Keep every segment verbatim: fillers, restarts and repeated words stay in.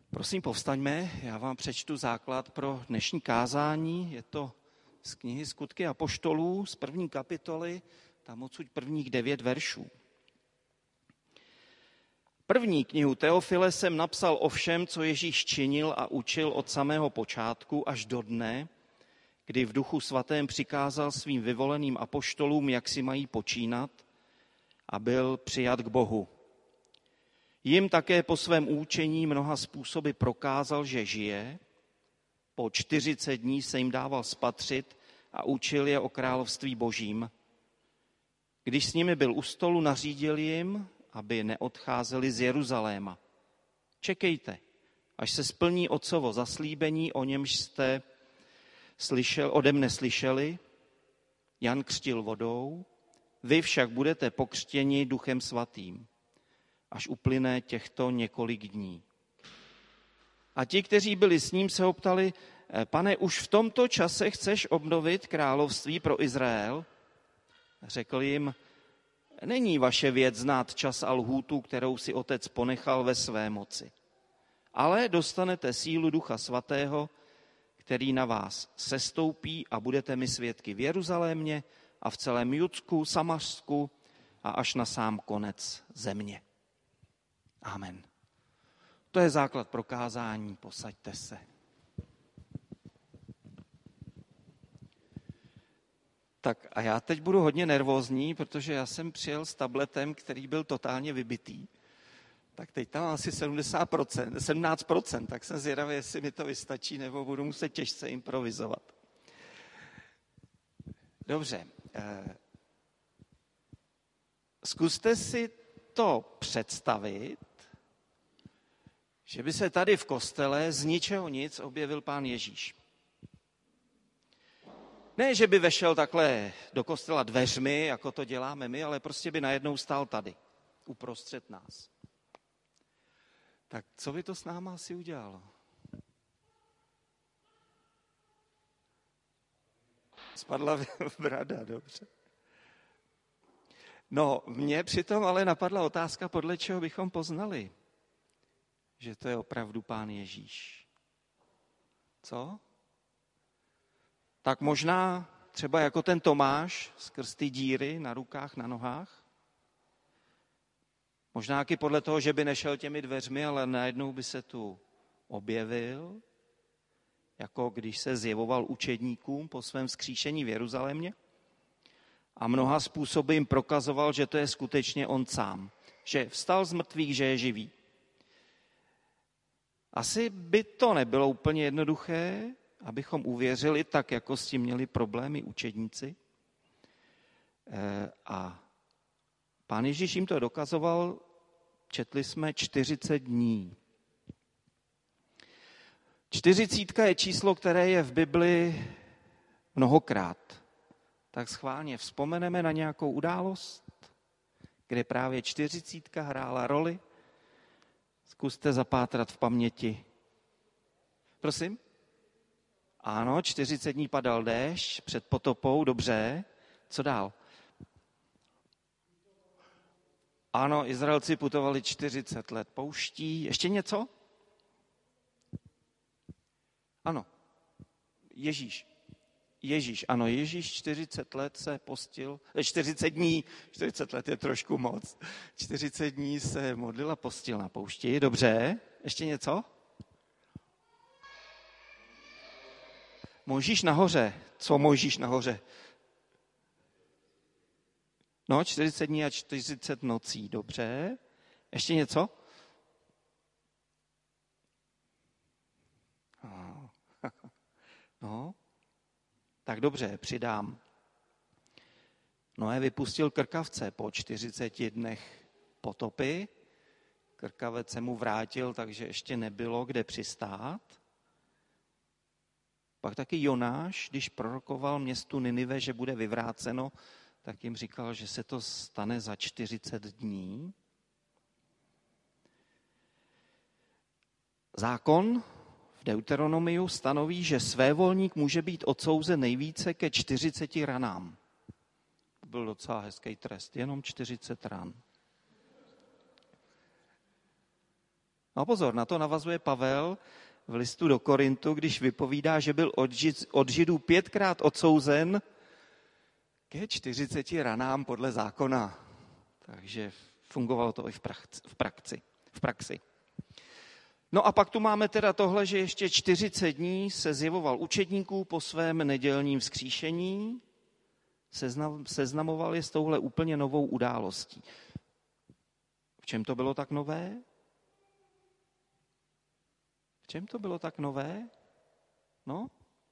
Prosím, povstaňme, já vám přečtu základ pro dnešní kázání. Je to z knihy Skutky apoštolů, z první kapitoly, tam odsud prvních devět veršů. První knihu Teofile jsem napsal o všem, co Ježíš činil a učil od samého počátku až do dne, kdy v Duchu svatém přikázal svým vyvoleným apoštolům, jak si mají počínat, a byl přijat k Bohu. Jim také po svém účení mnoha způsoby prokázal, že žije. Po čtyřicet dní se jim dával spatřit a učil je o království božím. Když s nimi byl u stolu, nařídil jim, aby neodcházeli z Jeruzaléma. Čekejte, až se splní otcovo zaslíbení, o němž jste slyšel, ode mne slyšeli. Jan křtil vodou, vy však budete pokřtěni Duchem svatým, až uplyne těchto několik dní. A ti, kteří byli s ním, se ho ptali: Pane, už v tomto čase chceš obnovit království pro Izrael? Řekl jim: Není vaše věc znát čas a lhůtu, kterou si otec ponechal ve své moci. Ale dostanete sílu Ducha svatého, který na vás sestoupí, a budete mi svědky v Jeruzalémě a v celém Judsku, Samařsku a až na sám konec země. Amen. To je základ pro kázání, posaďte se. Tak a já teď budu hodně nervózní, protože já jsem přijel s tabletem, který byl totálně vybitý. Tak teď tam mám asi sedmdesát procent, sedmnáct procent, tak jsem zvědavý, jestli mi to vystačí, nebo budu muset těžce improvizovat. Dobře. Zkuste si to představit, že by se tady v kostele z ničeho nic objevil Pán Ježíš. Ne, že by vešel takhle do kostela dveřmi, jako to děláme my, ale prostě by najednou stál tady, uprostřed nás. Tak co by to s náma asi udělalo? Spadla brada, dobře. No, mně přitom ale napadla otázka, podle čeho bychom poznali, že to je opravdu Pán Ježíš. Co? Tak možná třeba jako ten Tomáš skrz ty díry na rukách, na nohách? Možná i podle toho, že by nešel těmi dveřmi, ale najednou by se tu objevil, jako když se zjevoval učedníkům po svém vzkříšení v Jeruzalémě a mnoha způsoby jim prokazoval, že to je skutečně on sám, že vstal z mrtvých, že je živý. Asi by to nebylo úplně jednoduché, abychom uvěřili tak, jako s tím měli problémy učedníci. A Pán Ježíš jim to dokazoval, četli jsme čtyřicet dní. Čtyřicítka je číslo, které je v Bibli mnohokrát. Tak schválně vzpomeneme na nějakou událost, kde právě čtyřicítka hrála roli. Zkuste zapátrat v paměti. Prosím? Ano, čtyřicet dní padal déšť před potopou, dobře. Co dál? Ano, Izraelci putovali čtyřicet let pouští. Ještě něco? Ano, Ježíš. Ježíš, ano, Ježíš čtyřicet let se postil, čtyřicet dní, čtyřicet let je trošku moc, čtyřicet dní se modlil a postil na poušti, dobře. Ještě něco? Mojžíš nahoře. Co Mojžíš nahoře? No, čtyřicet dní a čtyřicet nocí, dobře. Ještě něco? No, tak dobře, přidám. Noé vypustil krkavce po čtyřiceti dnech potopy. Krkavec se mu vrátil, takže ještě nebylo kde přistát. Pak taky Jonáš, když prorokoval městu Ninive, že bude vyvráceno, tak jim říkal, že se to stane za čtyřicet dní. Zákon v Deuteronomiu stanoví, že svévolník může být odsouzen nejvíce ke čtyřiceti ranám. Byl docela hezký trest, jenom čtyřicet ran. No pozor, na to navazuje Pavel v listu do Korintu, když vypovídá, že byl od, žid, od Židů pětkrát odsouzen ke čtyřiceti ranám podle zákona. Takže fungovalo to i v praxi. V praxi. V praxi. No a pak tu máme teda tohle, že ještě čtyřicet dní se zjevoval učedníků po svém nedělním vzkříšení, seznam, seznamoval je s touhle úplně novou událostí. V čem to bylo tak nové? V čem to bylo tak nové? No?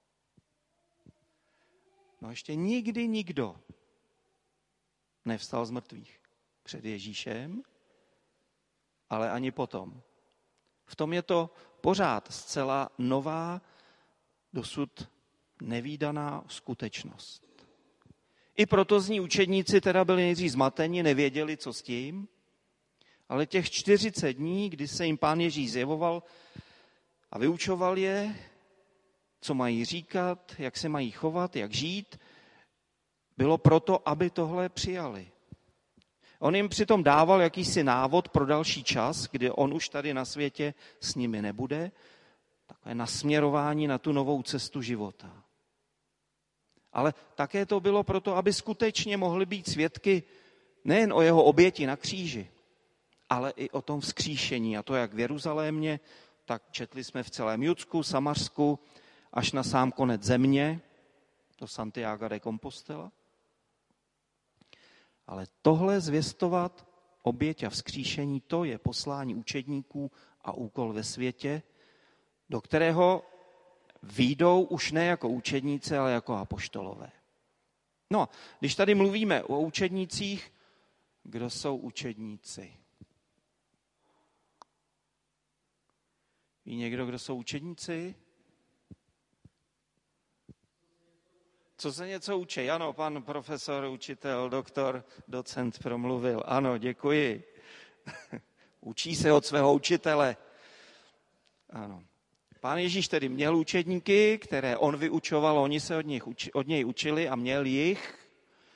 No ještě nikdy nikdo nevstal z mrtvých před Ježíšem, ale ani potom. V tom je to pořád zcela nová, dosud nevídaná skutečnost. I proto z ní učedníci teda byli nejdřív zmateni, nevěděli, co s tím, ale těch čtyřicet dní, kdy se jim Pán Ježíš zjevoval a vyučoval je, co mají říkat, jak se mají chovat, jak žít, bylo proto, aby tohle přijali. On jim přitom dával jakýsi návod pro další čas, kdy on už tady na světě s nimi nebude, takové nasměrování na tu novou cestu života. Ale také to bylo proto, aby skutečně mohli být svědky nejen o jeho oběti na kříži, ale i o tom vzkříšení. A to jak v Jeruzalémě, tak četli jsme v celém Judsku, Samařsku, až na sám konec země, do Santiago de Compostela. Ale tohle zvěstovat oběť a vzkříšení, to je poslání učedníků a úkol ve světě, do kterého vyjdou už ne jako učedníci, ale jako apoštolové. No, když tady mluvíme o učednících, kdo jsou učedníci? Ví někdo, kdo jsou učedníci? Co se něco učí? Ano, pan profesor, učitel, doktor, docent promluvil. Ano, děkuji. Učí se od svého učitele. Ano. Pán Ježíš tedy měl učedníky, které on vyučoval, oni se od, nich, od něj učili a měl jich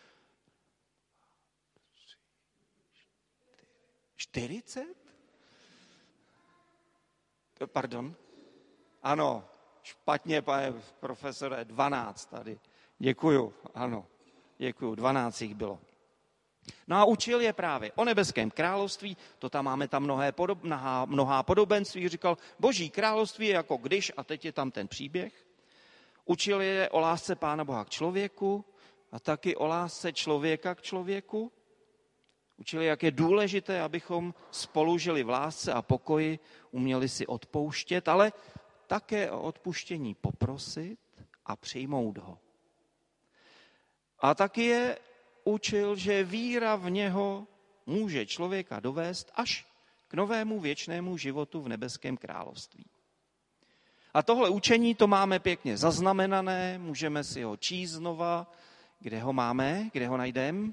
čtyřicet? Pardon? Ano, špatně, pane profesore, dvanáct tady. Děkuju, ano, děkuju, dvanáct jich bylo. No a učil je právě o nebeském království, to tam máme tam mnohé podob, mnohá, mnohá podobenství, říkal, boží království je jako když, a teď je tam ten příběh. Učil je o lásce Pána Boha k člověku a taky o lásce člověka k člověku. Učili, jak je důležité, abychom spolu žili v lásce a pokoji, uměli si odpouštět, ale také o odpuštění poprosit a přijmout ho. A taky je učil, že víra v něho může člověka dovést až k novému věčnému životu v nebeském království. A tohle učení to máme pěkně zaznamenané, můžeme si ho číst znova. Kde ho máme? Kde ho najdeme?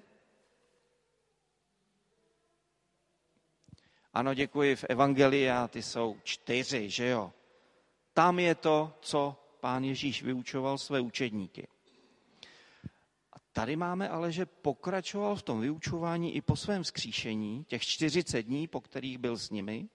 Ano, děkuji, v Evangelii, a ty jsou čtyři, že jo? Tam je to, co Pán Ježíš vyučoval své učedníky. A tady máme ale, že pokračoval v tom vyučování i po svém vzkříšení, těch čtyřicet dní, po kterých byl s nimi.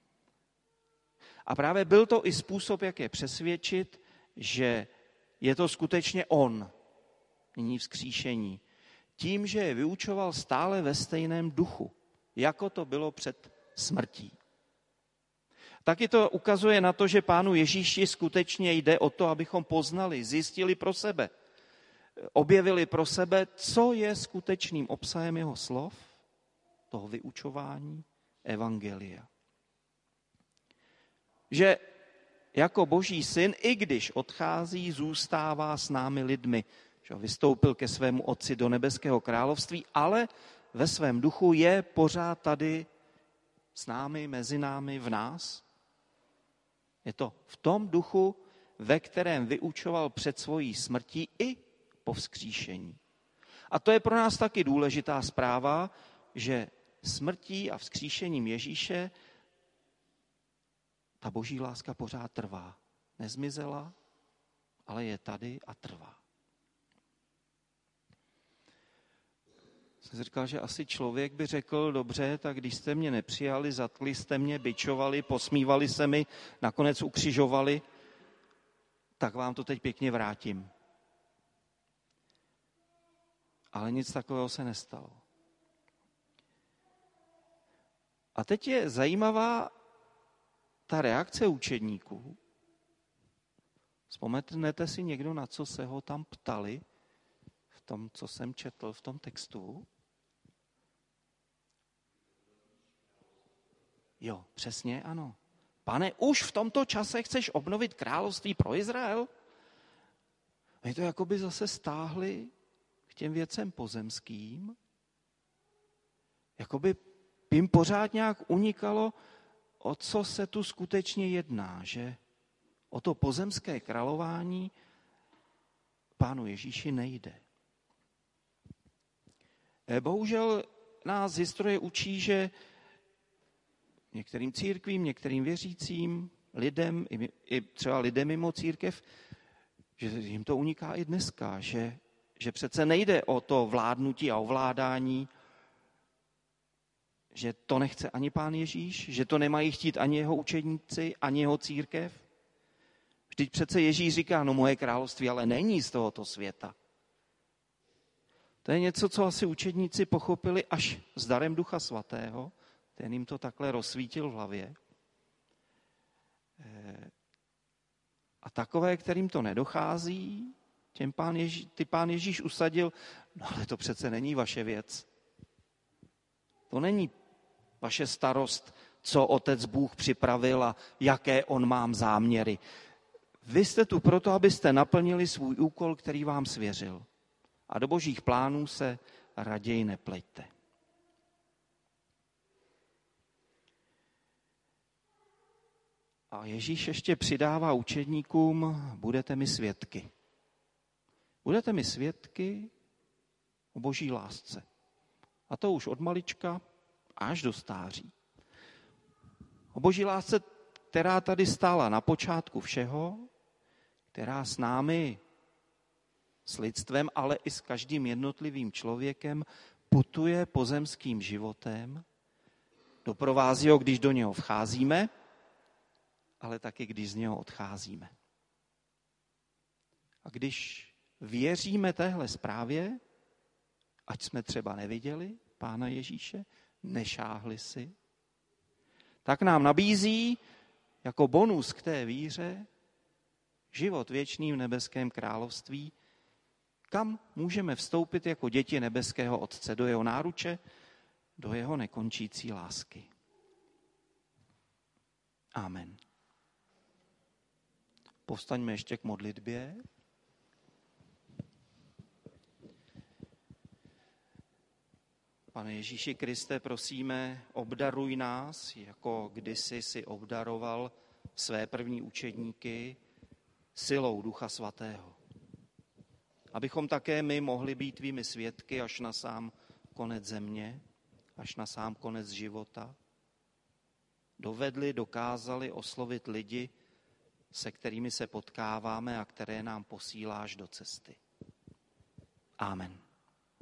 A právě byl to i způsob, jak je přesvědčit, že je to skutečně on, nyní vzkříšení. Tím, že je vyučoval stále ve stejném duchu, jako to bylo před smrtí. Taky to ukazuje na to, že Pánu Ježíši skutečně jde o to, abychom poznali, zjistili pro sebe, objevili pro sebe, co je skutečným obsahem jeho slov, toho vyučování evangelia. Že jako Boží syn, i když odchází, zůstává s námi lidmi. Že vystoupil ke svému otci do nebeského království, ale ve svém duchu je pořád tady s námi, mezi námi, v nás. Je to v tom duchu, ve kterém vyučoval před svojí smrtí i po vzkříšení. A to je pro nás taky důležitá zpráva, že smrtí a vzkříšením Ježíše ta boží láska pořád trvá. Nezmizela, ale je tady a trvá. Jsem si říkal, že asi člověk by řekl, dobře, tak když jste mě nepřijali, zatkli jste mě, bičovali, posmívali se mi, nakonec ukřižovali, tak vám to teď pěkně vrátím. Ale nic takového se nestalo. A teď je zajímavá ta reakce učedníků. Vzpomenete si někdo, na co se ho tam ptali v tom, co jsem četl v tom textu? Jo, přesně ano. Pane, už v tomto čase chceš obnovit království pro Izrael? Oni to jakoby zase stáhli k těm věcem pozemským. Jakoby jim pořád nějak unikalo, o co se tu skutečně jedná, že o to pozemské králování Pánu Ježíši nejde. Bohužel nás historie učí, že některým církvím, některým věřícím, lidem, i třeba lidem mimo církev, že jim to uniká i dneska, že, že přece nejde o to vládnutí a ovládání, že to nechce ani Pán Ježíš, že to nemají chtít ani jeho učedníci, ani jeho církev. Vždyť přece Ježíš říká, no moje království ale není z tohoto světa. To je něco, co asi učedníci pochopili až s darem Ducha Svatého, ten jim to takhle rozsvítil v hlavě. A takové, kterým to nedochází, těm pán Ježí, ty Pán Ježíš usadil, no ale to přece není vaše věc. To není vaše starost, co Otec Bůh připravil a jaké on mám záměry. Vy jste tu proto, abyste naplnili svůj úkol, který vám svěřil. A do božích plánů se raději nepleťte. A Ježíš ještě přidává učedníkům, budete mi svědky. Budete mi svědky o boží lásce. A to už od malička až do stáří. O boží lásce, která tady stála na počátku všeho, která s námi, s lidstvem, ale i s každým jednotlivým člověkem putuje pozemským životem, doprovází ho, když do něho vcházíme, ale taky když z něho odcházíme. A když věříme téhle zprávě, ať jsme třeba neviděli Pána Ježíše, nešáhli si, tak nám nabízí jako bonus k té víře život věčný v nebeském království, kam můžeme vstoupit jako děti nebeského Otce do jeho náruče, do jeho nekončící lásky. Amen. Povstaňme ještě k modlitbě. Pane Ježíši Kriste, prosíme, obdaruj nás, jako kdysi si obdaroval své první učedníky silou Ducha Svatého. Abychom také my mohli být tvými svědky až na sám konec země, až na sám konec života. Dovedli, dokázali oslovit lidi, se kterými se potkáváme a které nám posíláš do cesty. Amen.